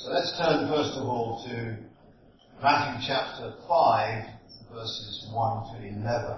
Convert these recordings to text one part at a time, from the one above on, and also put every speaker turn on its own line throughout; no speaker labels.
So let's turn first of all to Matthew chapter 5, verses 1 to 11.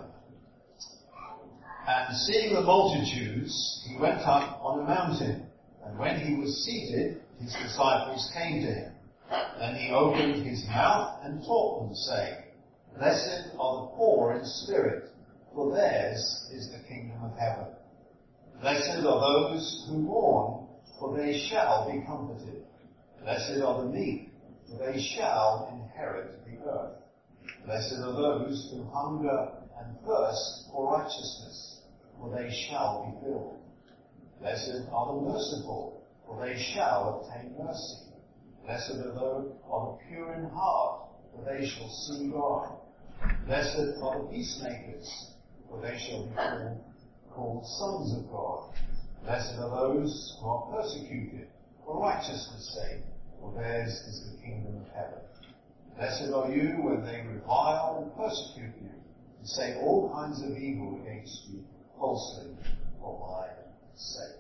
And seeing the multitudes, he went up on a mountain, and when he was seated, his disciples came to him. Then he opened his mouth and taught them, saying, Blessed are the poor in spirit, for theirs is the kingdom of heaven. Blessed are those who mourn, for they shall be comforted. Blessed are the meek, for they shall inherit the earth. Blessed are those who hunger and thirst for righteousness, for they shall be filled. Blessed are the merciful, for they shall obtain mercy. Blessed are those who are pure in heart, for they shall see God. Blessed are the peacemakers, for they shall be called sons of God. Blessed are those who are persecuted for righteousness' sake, for theirs is the kingdom of heaven. Blessed are you when they revile and persecute you, and say all kinds of evil against you falsely for my sake.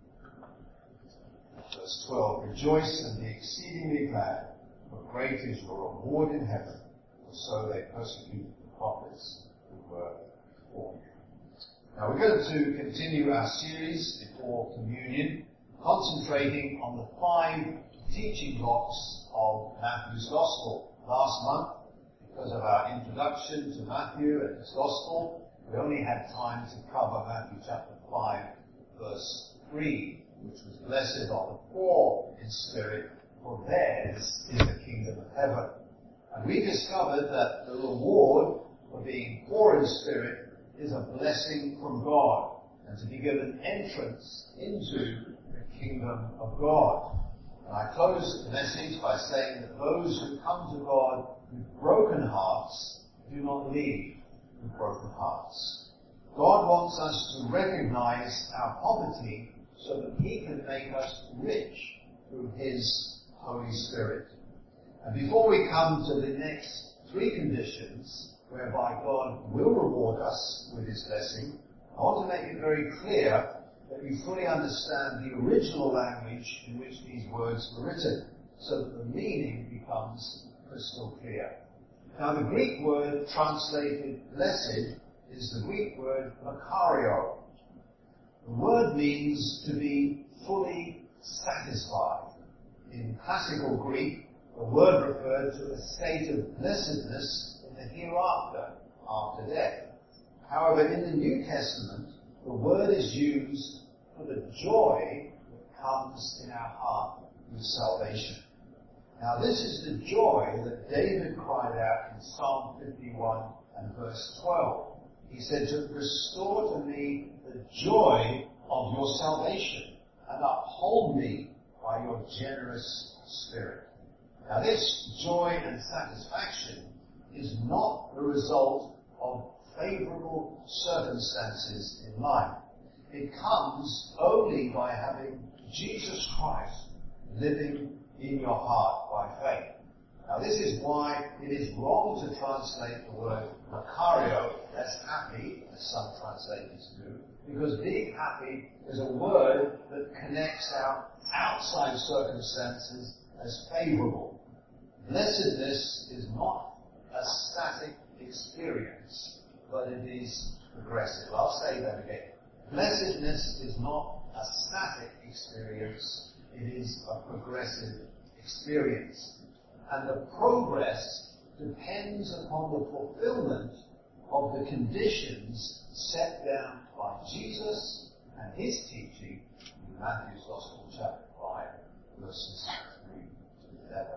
Verse 12, Rejoice and be exceedingly glad, for great is your reward in heaven, for so they persecuted the prophets who were before you. Now we're going to continue our series before communion, concentrating on the 5 teaching blocks of Matthew's Gospel. Last month, because of our introduction to Matthew and his Gospel, we only had time to cover Matthew chapter 5, verse 3, which was, Blessed are the poor in spirit, for theirs is the kingdom of heaven. And we discovered that the reward for being poor in spirit is a blessing from God, and to be given entrance into the kingdom of God. And I closed the message by saying that those who come to God with broken hearts do not leave with broken hearts. God wants us to recognize our poverty so that He can make us rich through His Holy Spirit. And before we come to the next 3 conditions, whereby God will reward us with His blessing, I want to make it very clear that we fully understand the original language in which these words were written, so that the meaning becomes crystal clear. Now the Greek word translated blessed is the Greek word makario. The word means to be fully satisfied. In classical Greek, the word referred to a state of blessedness in the hereafter, after death. However, in the New Testament, the word is used for the joy that comes in our heart with salvation. Now this is the joy that David cried out in Psalm 51 and verse 12. He said, to restore to me the joy of your salvation and uphold me by your generous spirit. Now this joy and satisfaction is not the result of favorable circumstances in life. It comes only by having Jesus Christ living in your heart by faith. Now this is why it is wrong to translate the word makario as happy, as some translators do, because being happy is a word that connects our outside circumstances as favorable. Blessedness is not a static experience, but it is progressive. I'll say that again. Blessedness is not a static experience, it is a progressive experience. And the progress depends upon the fulfillment of the conditions set down by Jesus and His teaching in Matthew's Gospel, chapter 5, verses 3 to 11.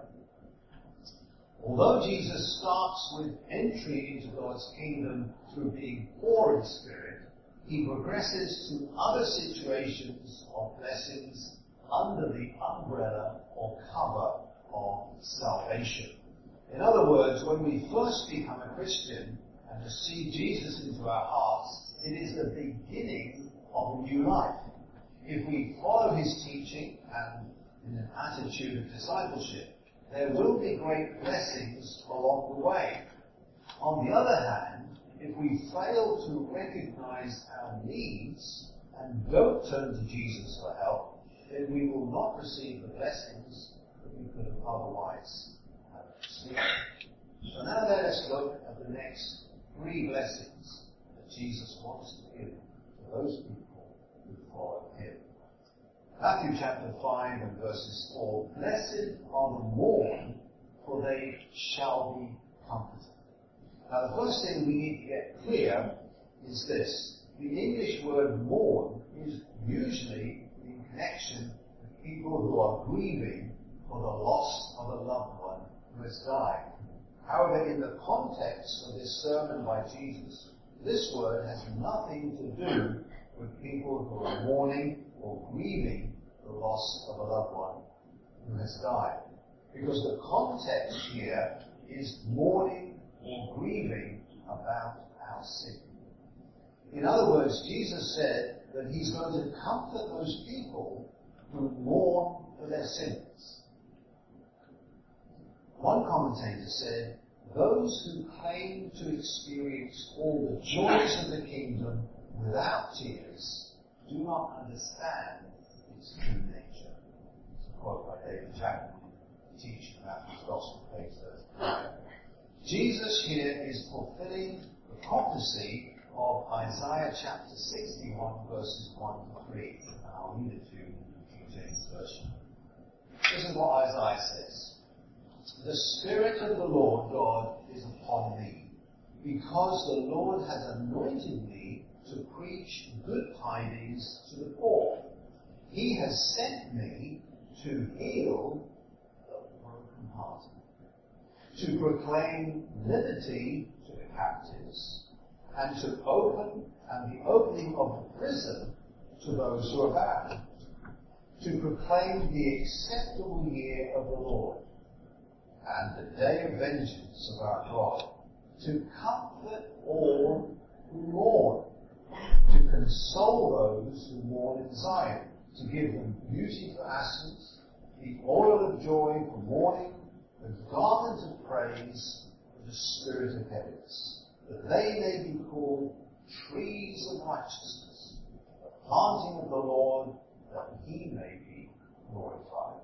Although Jesus starts with entry into God's kingdom through being poor in spirit, He progresses to other situations of blessings under the umbrella or cover of salvation. In other words, when we first become a Christian and receive Jesus into our hearts, it is the beginning of a new life. If we follow His teaching and in an attitude of discipleship, there will be great blessings along the way. On the other hand, if we fail to recognize our needs and don't turn to Jesus for help, then we will not receive the blessings that we could have otherwise have experienced. So now let us look at the next 3 blessings that Jesus wants to give to those people who follow him. Matthew chapter 5 and verses 4, "Blessed are the mourn, for they shall be comforted." Now the first thing we need to get clear is this. The English word mourn is usually in connection with people who are grieving for the loss of a loved one who has died. However, in the context of this sermon by Jesus, this word has nothing to do with people who are mourning or grieving the loss of a loved one who has died. Because the context here is mourning or grieving about our sin. In other words, Jesus said that he's going to comfort those people who mourn for their sins. One commentator said, "Those who claim to experience all the joys of the kingdom without tears do not understand its true nature." It's a quote by David Chapman, teaching about his gospel, page 39. Jesus here is fulfilling the prophecy of Isaiah chapter 61 verses 1 to 3. And I'll read it to you in the King James Version. This is what Isaiah says. "The Spirit of the Lord God is upon me, because the Lord has anointed me to preach good tidings to the poor. He has sent me to heal the brokenhearted, to proclaim liberty to the captives, and the opening of the prison to those who are bound, to proclaim the acceptable year of the Lord, and the day of vengeance of our God, to comfort all who mourn, to console those who mourn in Zion, to give them beauty for ashes, the oil of joy for mourning, the garment of praise for the spirit of heaviness, that they may be called trees of righteousness, the planting of the Lord, that he may be glorified."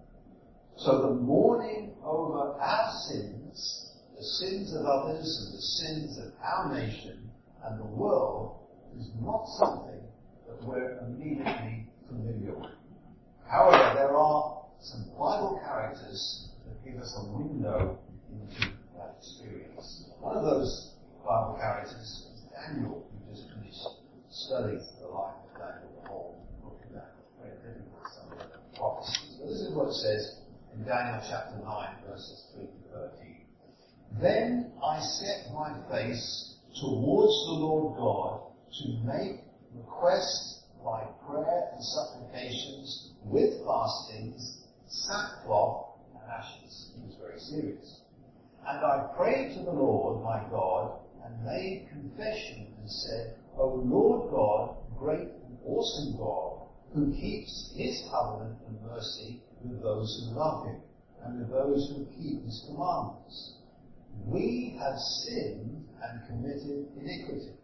So the mourning over our sins, the sins of others and the sins of our nation and the world, is not something that we're immediately familiar with. However, there are some Bible characters that give us a window into that experience. One of those Bible characters is Daniel, who just finished studying the life of Daniel, the whole book of Daniel. Very difficult, some of the prophecies. But this is what it says in Daniel chapter 9, verses 3 to 13. "Then I set my face towards the Lord God to make request by prayer and supplications with fastings, sackcloth and ashes." He was very serious. "And I prayed to the Lord my God and made confession and said, O Lord God, great and awesome God, who keeps his covenant and mercy with those who love him and with those who keep his commandments. We have sinned and committed iniquity.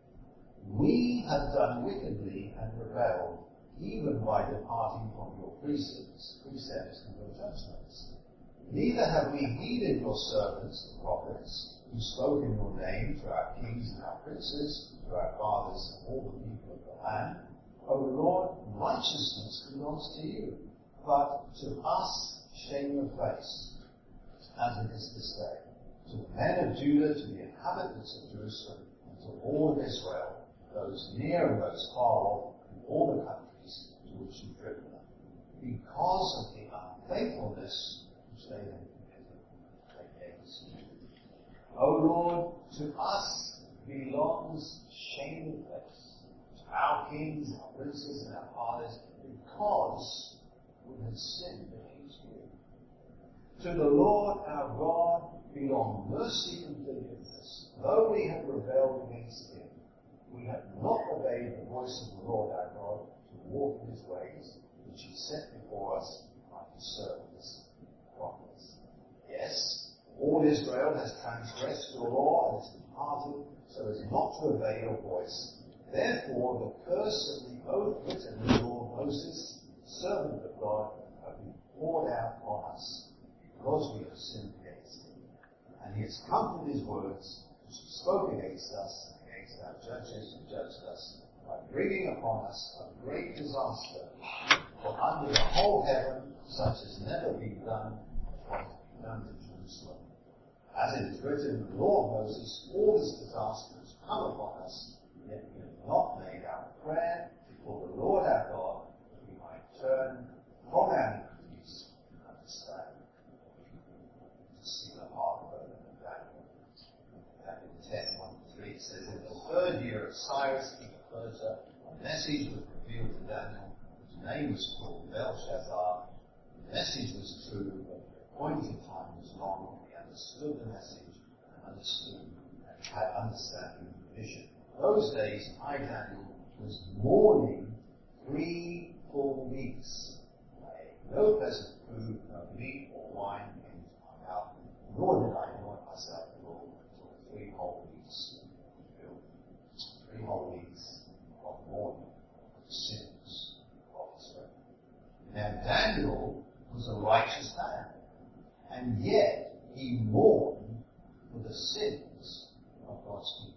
We have done wickedly and rebelled, even by departing from your precepts and your judgments. Neither have we heeded your servants, the prophets, who spoke in your name to our kings and our princes, to our fathers and all the people of the land. O Lord, righteousness belongs to you, but to us shame of face, as it is this day. To the men of Judah, to the inhabitants of Jerusalem, and to all of Israel, those near and those far off, in all the countries to which you've driven them, because of the unfaithfulness which they have committed against you. O Lord, to us belongs shame of face, to our kings, our princes, and our fathers, because we have sinned against you. To the Lord our God belong mercy and forgiveness. Though we have rebelled against him, we have not obeyed the voice of the Lord our God to walk in his ways, which he set before us by his servants, the prophets. Yes, all Israel has transgressed your law and has departed so as not to obey your voice. Therefore, the curse of the oath written in the law of Moses, servant of God, have been poured out on us, because has comforted his words, which he spoke against us, and against our judges who judged us, by bringing upon us a great disaster. For under the whole heaven, such has never been done, what has been done to Jerusalem. As it is written in the law of Moses, all this disaster has come upon us, yet we have not made our prayer before the Lord our God, that we might turn from our iniquities and understand. To see the heart of Daniel. Daniel 10:1-3 says, in the third year of Cyrus, king of Persia, a message was revealed to Daniel, whose name was called Belshazzar. The message was true, but the appointed time was long. He understood the message and had understanding of the vision. In those days, I, Daniel, was mourning 3 full weeks. I ate no pleasant food, no meat or wine came into my mouth, nor did I anoint myself at all until 3 whole weeks were 3 whole weeks of mourning for the sins of Israel. Now Daniel was a righteous man, and yet he mourned for the sins of God's people.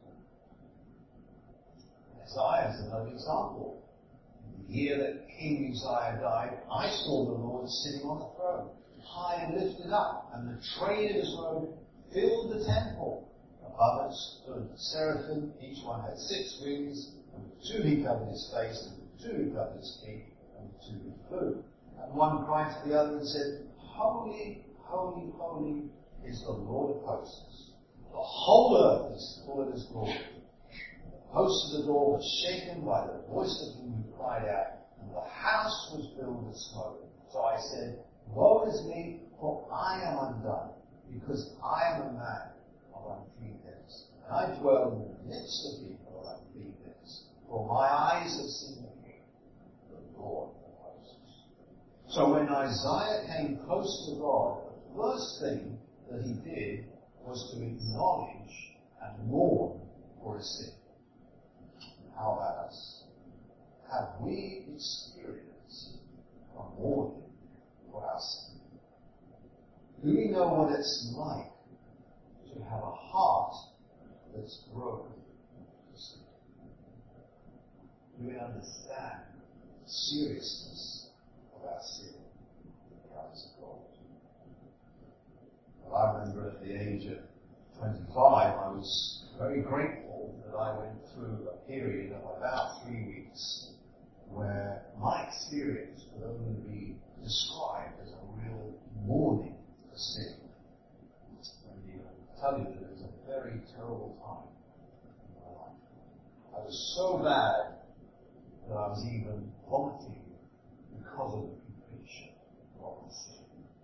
Isaiah is another example. In the year that King Uzziah died, I saw the Lord sitting on the throne, high and lifted up, and the train of his robe filled the temple. Above it stood seraphim, each one had 6 wings, and with 2 he covered his face, and with 2 he covered his feet, and with 2 he flew. And one cried to the other and said, Holy, holy, holy is the Lord of hosts. The whole earth is full of his glory. The post of the door was shaken by the voice of him who cried out, and the house was filled with smoke. So I said, Woe is me, for I am undone, because I am a man of unclean lips, and I dwell in the midst of people of unclean lips. For my eyes have seen the King, the Lord of hosts. So when Isaiah came close to God, the first thing that he did was to acknowledge and mourn for his sin. How about us? Have we experienced a mourning for our sin? Do we know what it's like to have a heart that's broken for sin? Do we understand the seriousness of our sin in the eyes of God? Well, I remember at the age of 25, I was very grateful that I went through a period of about 3 weeks where my experience could only be described as a real mourning for sin. And I tell you that it was a very terrible time in my life. I was so bad that I was even vomiting because of the conviction of the sin.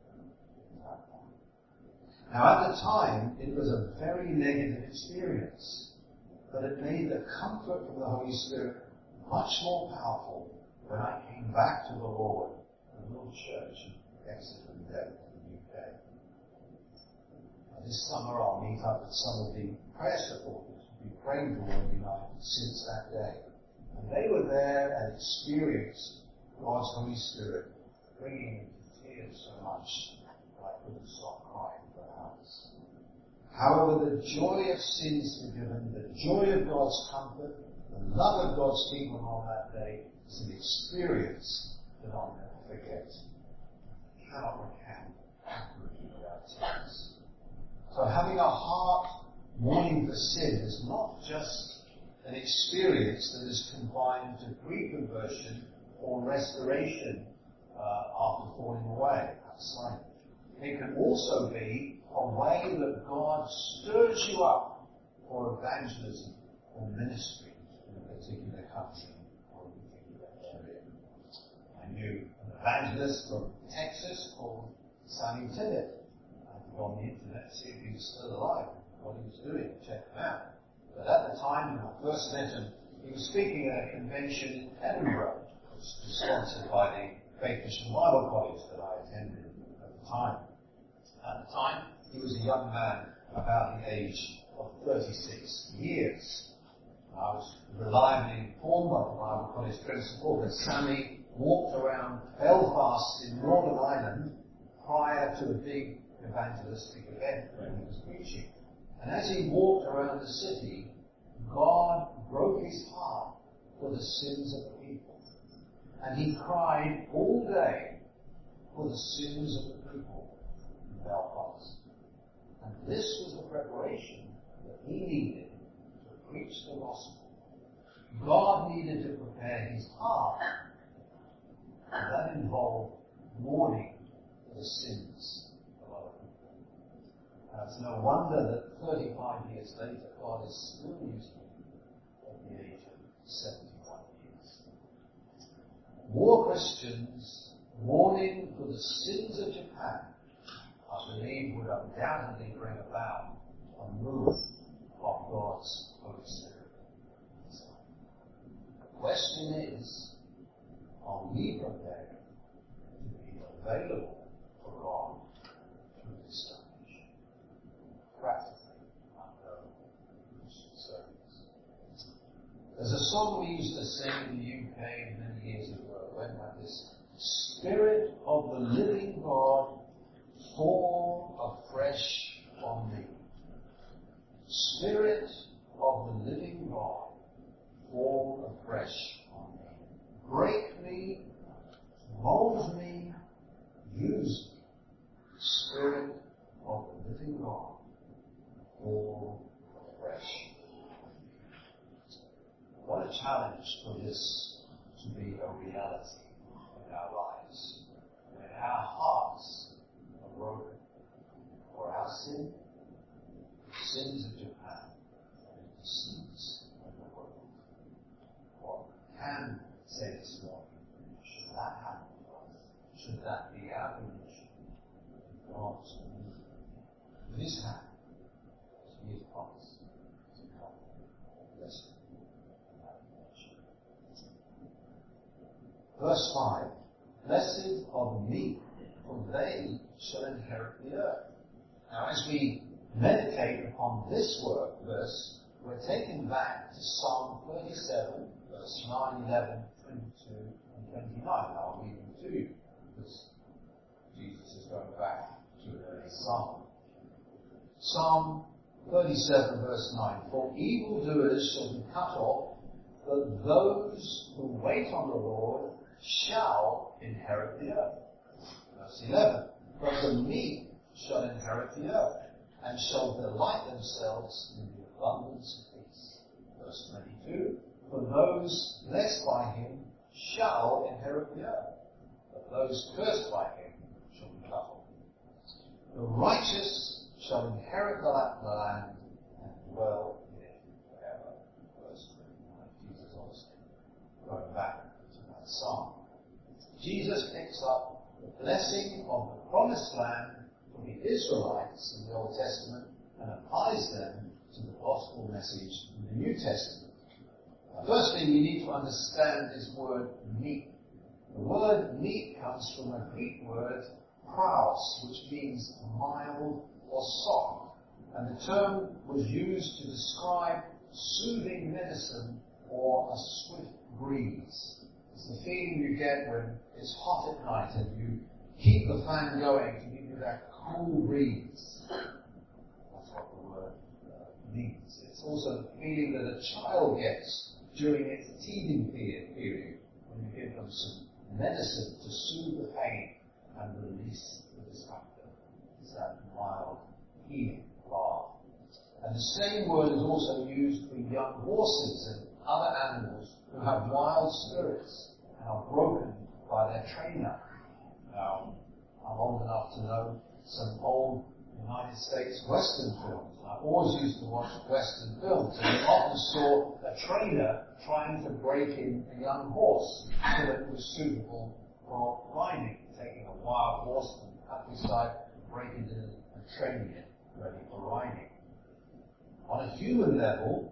Now at the time, it was a very negative experience, but it made the comfort from the Holy Spirit much more powerful when I came back to the Lord in a little church in Exeter in Devon, in the UK. This summer I'll meet up with some of the prayer supporters who've been praying for Word United since that day. And they were there and experienced God's Holy Spirit bringing me to tears so much that I couldn't stop crying for hours. However, the joy of sins forgiven, the joy of God's comfort, the love of God's people on that day is an experience that I'll never forget. I cannot recount accurately without tears. So having a heart mourning for sin is not just an experience that is confined to pre-conversion or restoration after falling away outside. It can also be a way that God stirs you up for evangelism or ministry in a particular country or a particular area. I knew an evangelist from Texas called Sammy Tibbet. I could go on the internet to see if he was still alive, what he was doing, check him out. But at the time when I first met him, he was speaking at a convention in Edinburgh, which was sponsored by the Faith Mission Bible College that I attended at the time. At the time, he was a young man about the age of 36 years. I was reliably informed by the Bible College principal that Sammy walked around Belfast in Northern Ireland prior to a big evangelistic event when he was preaching. And as he walked around the city, God broke his heart for the sins of the people. And he cried all day for the sins of the people in Belfast. And this was the preparation that he needed to preach the gospel. God needed to prepare his heart, and that involved mourning for the sins of other people. And it's no wonder that 35 years later, God is still using him at the age of 71 years. More Christians mourning for the sins of Japan, I believe, would undoubtedly bring about a move of God's Holy Spirit. The question is, are we prepared to be available for God through this stage? Practically, unknown Christian service. There's a song we used to sing in the UK many years ago. It went like this: Spirit of the living God, fall afresh on me. Spirit of the living God, fall afresh on me. Break me, mold me, use me. Spirit of the living God, fall afresh. What a challenge for this to be a reality in our lives. When our hearts are broken for our sin, the sins of Japan, and the sins of the world. What can say this morning? Should that happen to us? Should that be our condition? God's movement with his hand, as he has promised to come. Bless him. Verse 5. Blessed are the meek, for they shall inherit the earth. Now, as we meditate upon this verse, we're taken back to Psalm 37, verse 9, 11, 22, and 29. I'll read them to you, because Jesus is going back to an early psalm. Psalm 37, verse 9. For evildoers shall be cut off, but those who wait on the Lord shall inherit the earth. Verse 11. But the meek shall inherit the earth, and shall delight themselves in the abundance of peace. Verse 22. For those blessed by him shall inherit the earth, but those cursed by him shall be cut off. The righteous shall inherit the land and dwell in it forever. Verse 29. Jesus obviously going back to that psalm. Jesus picks up the blessing of the promised land for the Israelites in the Old Testament and applies them to the gospel message in the New Testament. Firstly, we need to understand this word meek. The word meek comes from a Greek word praus, which means mild or soft. And the term was used to describe soothing medicine or a swift breeze. It's the feeling you get when it's hot at night and you keep the fan going to give you that cool breeze. That's what the word means. It's also the feeling that a child gets during its teething period when you give them some medicine to soothe the pain and release the discomfort. It's that mild healing bath. And the same word is also used for young horses and other animals who have wild spirits and are broken by their trainer. Now, I'm old enough to know some old United States Western films. I always used to watch Western films, and we often saw a trainer trying to break in a young horse so that it was suitable for riding, taking a wild horse from the countryside, breaking it in and training it ready for riding. On a human level,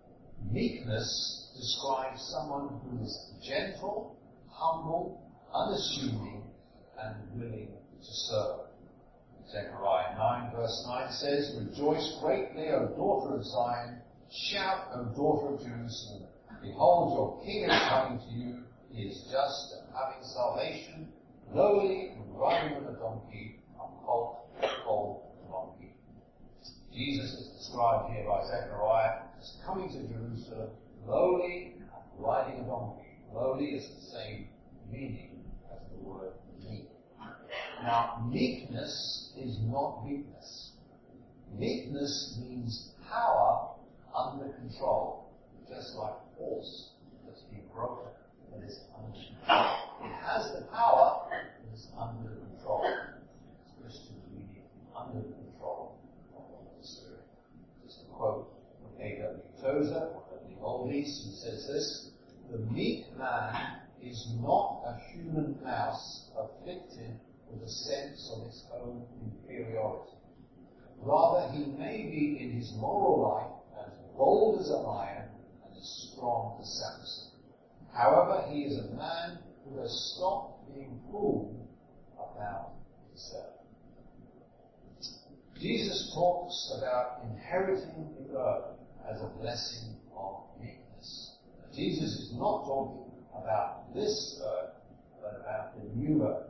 meekness describes someone who is gentle, humble, unassuming, and willing to serve. Zechariah 9 verse 9 says, Rejoice greatly, O daughter of Zion. Shout, O daughter of Jerusalem. Behold, your king is coming to you. He is just and having salvation, lowly and riding on a donkey, a colt, donkey. Jesus is described described here by Zechariah as coming to Jerusalem lowly and riding a donkey. Lowly is the same meaning as the word meek. Now, meekness is not weakness. Meekness means power under control, just like a horse that's been broken and is under control. It has the power, but it's under control. As Christians, we need to be under the control of the Holy Spirit. Just a quote from A.W. Tozer, one of the oldies, who says this: "The meek man is not a human mouse afflicted with a sense of its own inferiority. Rather, he may be in his moral life as bold as a lion and as strong as Samson. However, he is a man who has stopped being fooled about himself." Jesus talks about inheriting the earth as a blessing of meekness. Jesus is not talking about this earth, but about the new earth,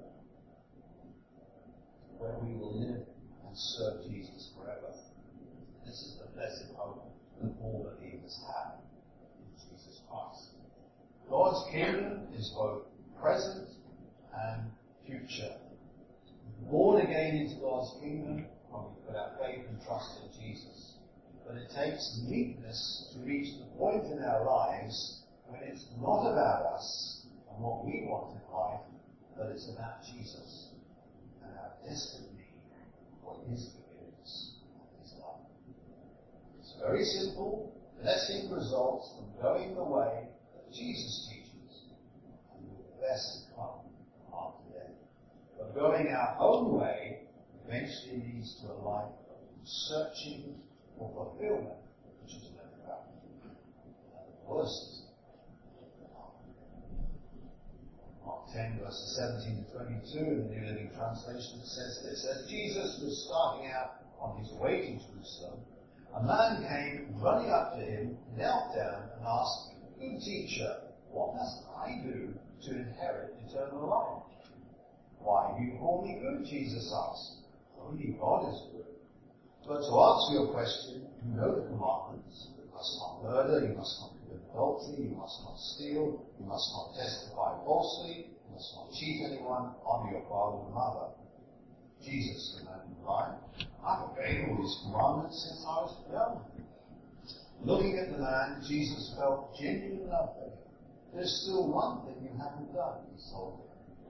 where we will live and serve Jesus forever. This is the blessed hope that all believers have in Jesus Christ. God's kingdom is both present and future. Born again into God's kingdom when we put our faith and trust in Jesus. But it takes meekness to reach the point in our lives when it's not about us and what we want in life, but it's about Jesus and our desperate need for His forgiveness and His love. It's very simple. Blessing results from going the way that Jesus teaches, and the blessing come after death. But going our own way eventually leads to a life of searching for fulfillment, which is never found. And the worst is Mark 10, verses 17 to 22 in the New Living Translation says this: "As Jesus was starting out on his way to Jerusalem, a man came running up to him, knelt down, and asked, 'Good teacher, what must I do to inherit eternal life?' 'Why do you call me good?' Jesus asked. 'Only God is good. But to answer your question, you know the commandments. You must not murder, you must not commit adultery, you must not steal, you must not testify falsely, you must not cheat anyone, honor your father and mother.' Jesus, the man replied, 'I've obeyed all these commandments since I was young.' Looking at the man, Jesus felt genuine love for him. 'There's still one thing you haven't done,' he told him.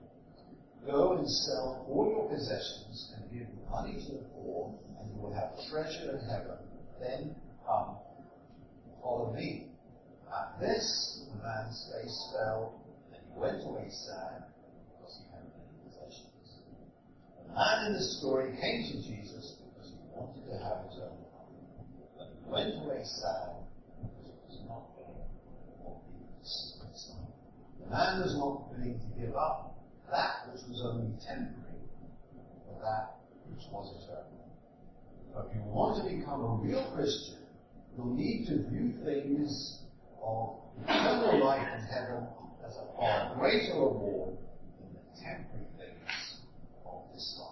'Go and sell all your possessions and give the money to the poor, and you will have treasure in heaven. Then come, follow me.' At this, the man's face fell, and he went away sad because he had many possessions. The man in the story came to Jesus because he wanted to have eternal life. But he went away sad because he was not willing or this. The man was not willing to give up that which was only temporary for that which was eternal. So if you want to become a real Christian, you'll need to view things of eternal life in heaven as a far greater reward than the temporary things of this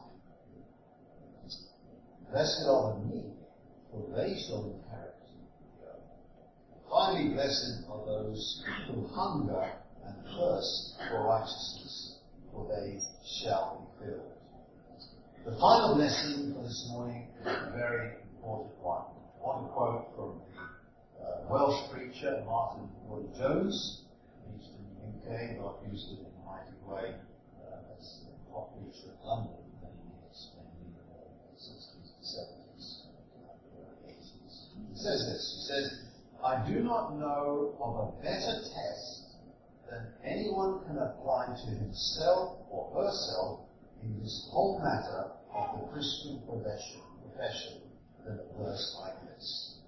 life. Blessed are the meek, for they shall inherit the earth. Finally, blessed are those who hunger and thirst for righteousness, for they shall be filled. The final blessing for this morning is a very important one. One quote from the Welsh preacher Martin Lloyd-Jones, preached in the UK. God used it in a mighty way as a top preacher in London for many years, mainly in the 60s and 70s and 80s. He says this, he says, "I do not know of a better test than anyone can apply to himself or herself in this whole matter of the Christian profession than a verse like this.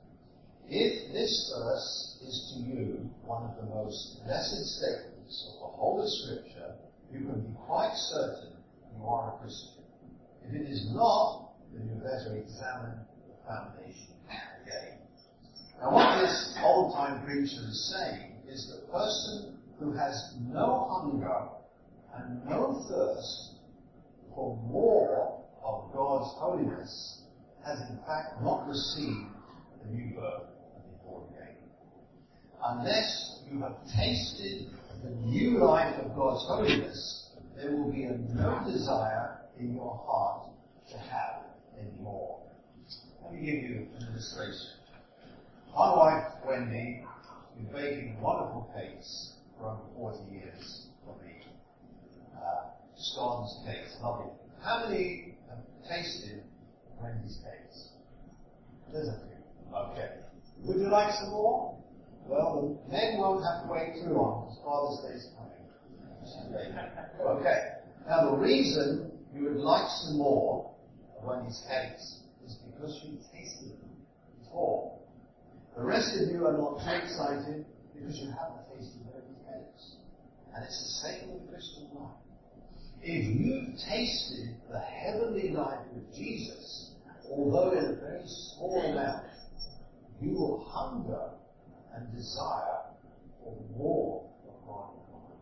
If this verse is to you one of the most blessed statements of the whole of Scripture, you can be quite certain you are a Christian. If it is not, then you better examine the foundation again." Now what this old-time preacher is saying is the person who has no hunger and no thirst for more of God's holiness has in fact not received the new birth and be born again. Unless you have tasted the new life of God's holiness, there will be no desire in your heart to have any more. Let me give you an illustration. My wife, Wendy, has been baking wonderful cakes for over 40 years for me. Scones, cakes, lovely. How many have tasted Wendy's cakes? There's a few. Okay. Would you like some more? Well, the men won't have to wait too long because Father's Day is coming. Okay. Now, the reason you would like some more of Wendy's cakes is because you tasted them before. The rest of you are not too excited because you haven't tasted Wendy's cakes. And it's the same with the Christian life. If you've tasted the heavenly life with Jesus, although in a very small amount, you will hunger and desire for more of God.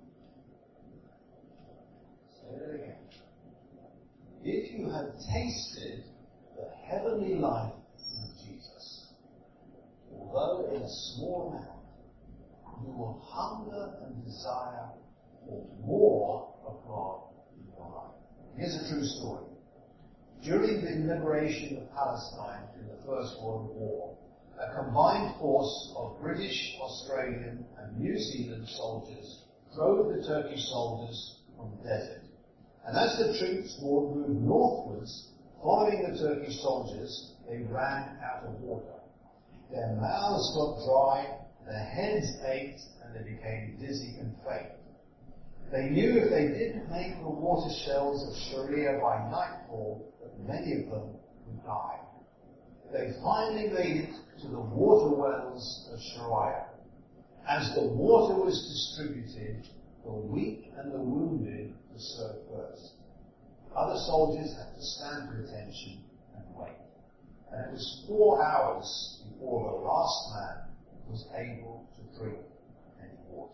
Say it again. If you have tasted the heavenly life with Jesus, although in a small amount, you will hunger and desire for more of God in your life. Here's a true story. During the liberation of Palestine in the First World War, a combined force of British, Australian and New Zealand soldiers drove the Turkish soldiers from the desert. And as the troops moved northwards, following the Turkish soldiers, they ran out of water. Their mouths got dry, their heads ached, and they became dizzy and faint. They knew if they didn't make the water shells of Sharia by nightfall, that many of them would die. They finally made it to the water wells of Sharia. As the water was distributed, the weak and the wounded were served first. Other soldiers had to stand for attention and wait. And it was 4 hours before the last man was able to drink any water.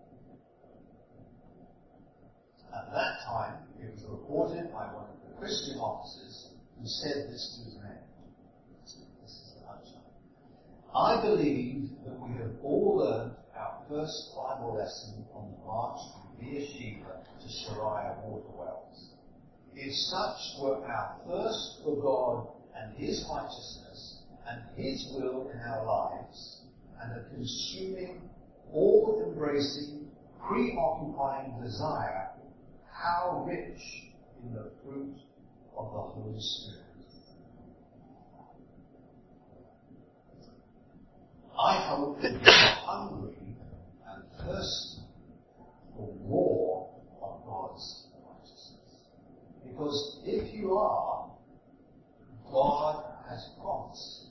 At that time, it was reported by one of the Christian officers who said this to his men. This is the punchline. I believe that we have all learned our first Bible lesson on the march from Beersheba to Sharia water wells. If such were our thirst for God and His righteousness and His will in our lives, and a consuming, all-embracing, preoccupying desire, how rich in the fruit of the Holy Spirit. I hope that you are hungry and thirsty for more of God's righteousness. Because if you are, God has promised.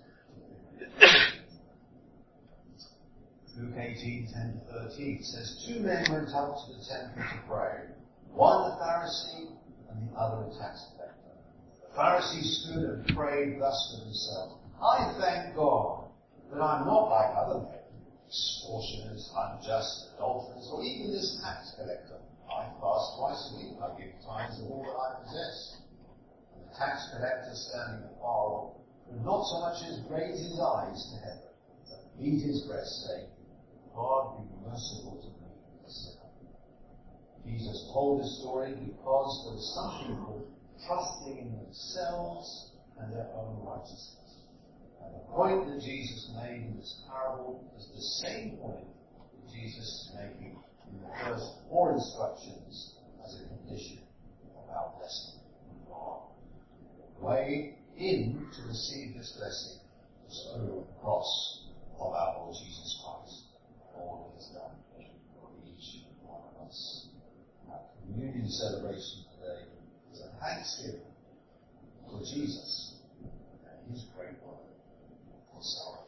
Luke 18:10-13 says, 2 men went up to the temple to pray, one a Pharisee and the other a tax collector. The Pharisee stood and prayed thus to himself, I thank God that I'm not like other men, extortioners, unjust, adulterers, or even this tax collector. I fast twice a week, I give tithes of all that I possess. And the tax collector, standing afar off, could not so much as raise his eyes to heaven, but beat his breast, saying, God be merciful to me, a sinner. Jesus told this story because there were some people trusting in themselves and their own righteousness. And the point that Jesus made in this parable is the same point that Jesus is making in the first 4 instructions as a condition of our blessing from God. The way in to receive this blessing is through the cross of our Lord Jesus Christ. All He has done for each one of us. Our communion celebration today is a thanksgiving for Jesus and His great work for salvation.